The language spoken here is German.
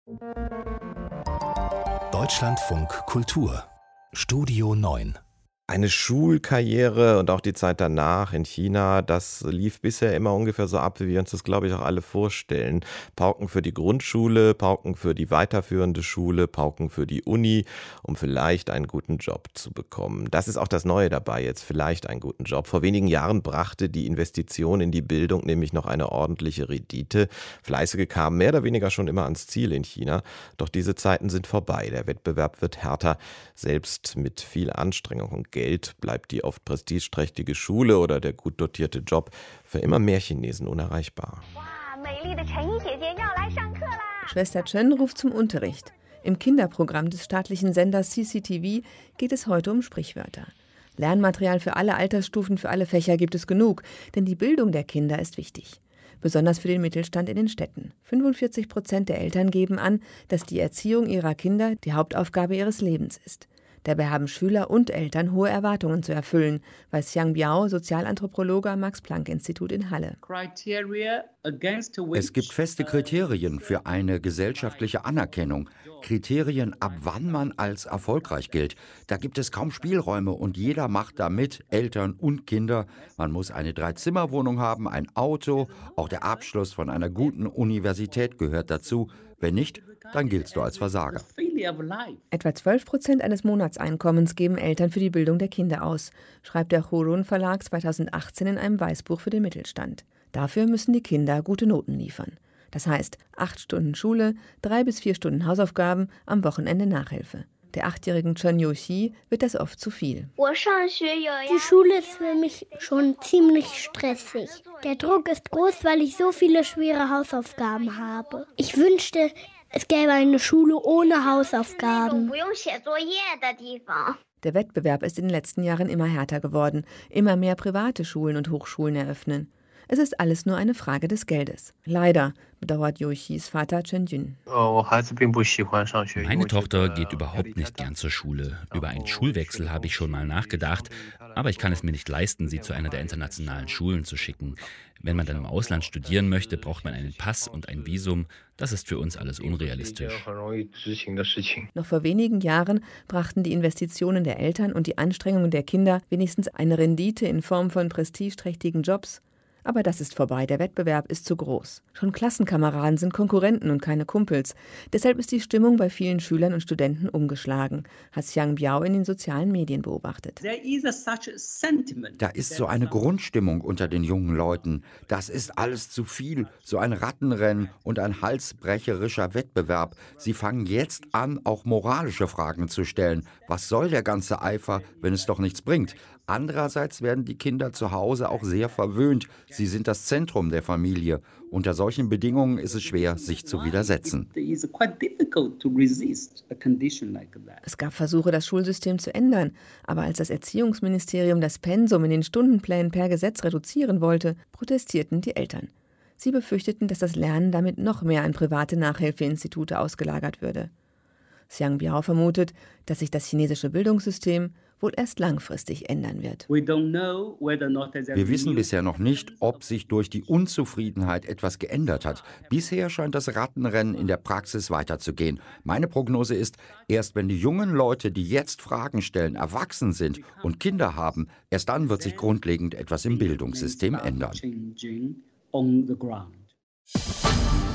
Deutschlandfunk Kultur Studio 9. Eine Schulkarriere und auch die Zeit danach in China, das lief bisher immer ungefähr so ab, wie wir uns das, glaube ich, auch alle vorstellen. Pauken für die Grundschule, Pauken für die weiterführende Schule, Pauken für die Uni, um vielleicht einen guten Job zu bekommen. Das ist auch das Neue dabei jetzt, vielleicht einen guten Job. Vor wenigen Jahren brachte die Investition in die Bildung nämlich noch eine ordentliche Rendite. Fleißige kamen mehr oder weniger schon immer ans Ziel in China. Doch diese Zeiten sind vorbei. Der Wettbewerb wird härter. Selbst mit viel Anstrengung und Geld bleibt die oft prestigeträchtige Schule oder der gut dotierte Job für immer mehr Chinesen unerreichbar. Schwester Chen ruft zum Unterricht. Im Kinderprogramm des staatlichen Senders CCTV geht es heute um Sprichwörter. Lernmaterial für alle Altersstufen, für alle Fächer gibt es genug, denn die Bildung der Kinder ist wichtig. Besonders für den Mittelstand in den Städten. 45% der Eltern geben an, dass die Erziehung ihrer Kinder die Hauptaufgabe ihres Lebens ist. Dabei haben Schüler und Eltern hohe Erwartungen zu erfüllen, weiß Xiang Biao, Sozialanthropologe am Max-Planck-Institut in Halle. Es gibt feste Kriterien für eine gesellschaftliche Anerkennung. Kriterien, ab wann man als erfolgreich gilt. Da gibt es kaum Spielräume und jeder macht da mit, Eltern und Kinder. Man muss eine 3-Zimmer-Wohnung haben, ein Auto, auch der Abschluss von einer guten Universität gehört dazu. Wenn nicht, dann giltst du als Versager. Etwa 12% eines Monatseinkommens geben Eltern für die Bildung der Kinder aus, schreibt der Hurun Verlag 2018 in einem Weißbuch für den Mittelstand. Dafür müssen die Kinder gute Noten liefern. Das heißt 8 Stunden Schule, 3 bis 4 Stunden Hausaufgaben, am Wochenende Nachhilfe. Der 8-jährigen Chen Youxi wird das oft zu viel. Die Schule ist für mich schon ziemlich stressig. Der Druck ist groß, weil ich so viele schwere Hausaufgaben habe. Ich wünschte, es gäbe eine Schule ohne Hausaufgaben. Der Wettbewerb ist in den letzten Jahren immer härter geworden. Immer mehr private Schulen und Hochschulen eröffnen. Es ist alles nur eine Frage des Geldes. Leider, bedauert Youxis Vater Chen Jun. Meine Tochter geht überhaupt nicht gern zur Schule. Über einen Schulwechsel habe ich schon mal nachgedacht, aber ich kann es mir nicht leisten, sie zu einer der internationalen Schulen zu schicken. Wenn man dann im Ausland studieren möchte, braucht man einen Pass und ein Visum. Das ist für uns alles unrealistisch. Noch vor wenigen Jahren brachten die Investitionen der Eltern und die Anstrengungen der Kinder wenigstens eine Rendite in Form von prestigeträchtigen Jobs. Aber das ist vorbei, der Wettbewerb ist zu groß. Schon Klassenkameraden sind Konkurrenten und keine Kumpels. Deshalb ist die Stimmung bei vielen Schülern und Studenten umgeschlagen, hat Xiang Biao in den sozialen Medien beobachtet. Da ist so eine Grundstimmung unter den jungen Leuten. Das ist alles zu viel, so ein Rattenrennen und ein halsbrecherischer Wettbewerb. Sie fangen jetzt an, auch moralische Fragen zu stellen. Was soll der ganze Eifer, wenn es doch nichts bringt? Andererseits werden die Kinder zu Hause auch sehr verwöhnt. Sie sind das Zentrum der Familie. Unter solchen Bedingungen ist es schwer, sich zu widersetzen. Es gab Versuche, das Schulsystem zu ändern. Aber als das Erziehungsministerium das Pensum in den Stundenplänen per Gesetz reduzieren wollte, protestierten die Eltern. Sie befürchteten, dass das Lernen damit noch mehr an private Nachhilfeinstitute ausgelagert würde. Xiang Biao vermutet, dass sich das chinesische Bildungssystem wohl erst langfristig ändern wird. Wir wissen bisher noch nicht, ob sich durch die Unzufriedenheit etwas geändert hat. Bisher scheint das Rattenrennen in der Praxis weiterzugehen. Meine Prognose ist, erst wenn die jungen Leute, die jetzt Fragen stellen, erwachsen sind und Kinder haben, erst dann wird sich grundlegend etwas im Bildungssystem ändern.